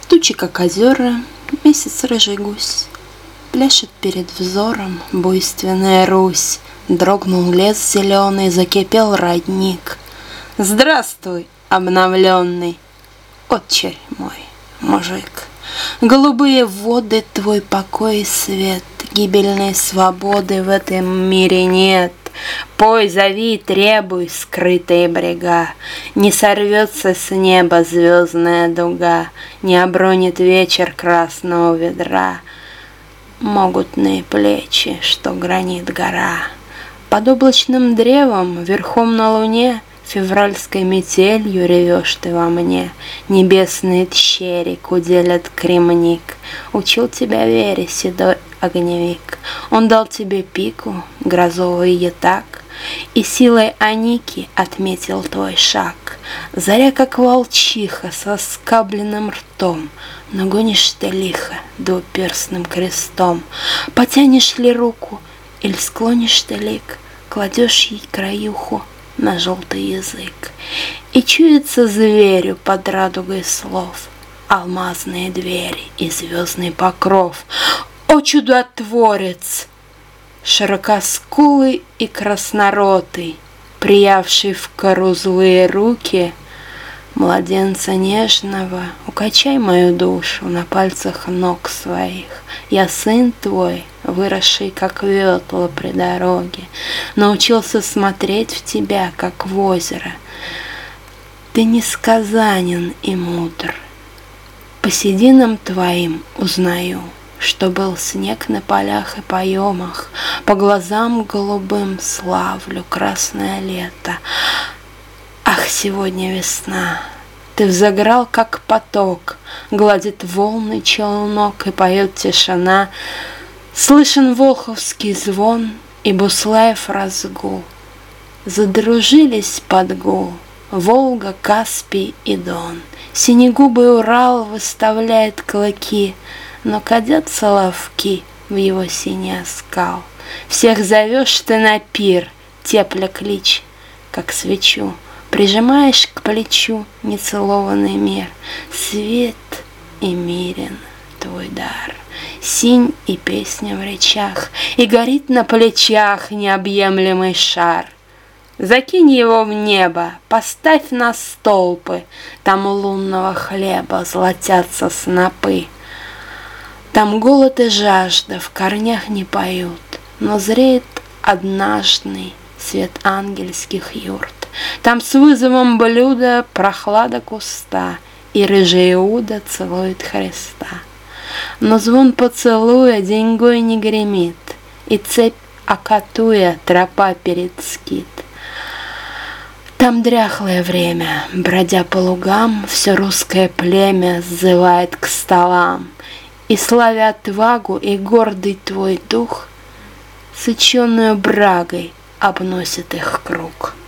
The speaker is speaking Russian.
Тучи, как озера, месяц рыжий гусь, пляшет перед взором буйственная Русь. Дрогнул лес зеленый, закипел родник. Здравствуй, обновленный, отче мой, мужик. Голубые воды, твой покой и свет, гибельной свободы в этом мире нет. Пой, зови, требуй, скрытые брега. Не сорвется с неба звездная дуга, не обронит вечер красного ведра могутные плечи, что гранит гора. Под облачным древом, верхом на луне, февральской метелью ревешь ты во мне. Небесный тщерик уделят кремник. Учил тебя вере седой огневик. Он дал тебе пику, грозовый ятаг, и силой Аники отметил твой шаг. Заря, как волчиха, со скабленным ртом, но гонишь ты лихо двуперстным крестом. Потянешь ли руку, или склонишь ты лик, кладешь ей краюху на желтый язык. И чуется зверю под радугой слов алмазные двери и звездный покров. О, чудотворец! Широкоскулый и красноротый, приявший в кору злые руки младенца нежного, укачай мою душу на пальцах ног своих. Я сын твой, выросший, как ветла при дороге, научился смотреть в тебя, как в озеро. Ты несказанен и мудр. По сединам твоим узнаю, что был снег на полях и поемах, по глазам голубым славлю красное лето. Ах, сегодня весна, ты взыграл, как поток, гладит волны челнок и поет тишина. Слышен волховский звон и Буслаев разгул. Задружились под гул Волга, Каспий и Дон. Синегубый Урал выставляет клыки, но кадят соловки в его синий оскал. Всех зовешь ты на пир, тепля клич, как свечу, прижимаешь к плечу нецелованный мир. Свет и мирен твой дар, синь и песня в речах, и горит на плечах необъемлемый шар. Закинь его в небо, поставь на столпы, там лунного хлеба золотятся снопы. Там голод и жажда в корнях не поют, но зреет однажный свет ангельских юрт. Там с вызовом блюда прохлада куста, и рыжий Иуда целует Христа. Но звон поцелуя деньгой не гремит, и цепь окатуя тропа перед скит. Там дряхлое время, бродя по лугам, все русское племя сзывает к столам, и, славя отвагу и гордый твой дух, сыченую брагой обносит их круг.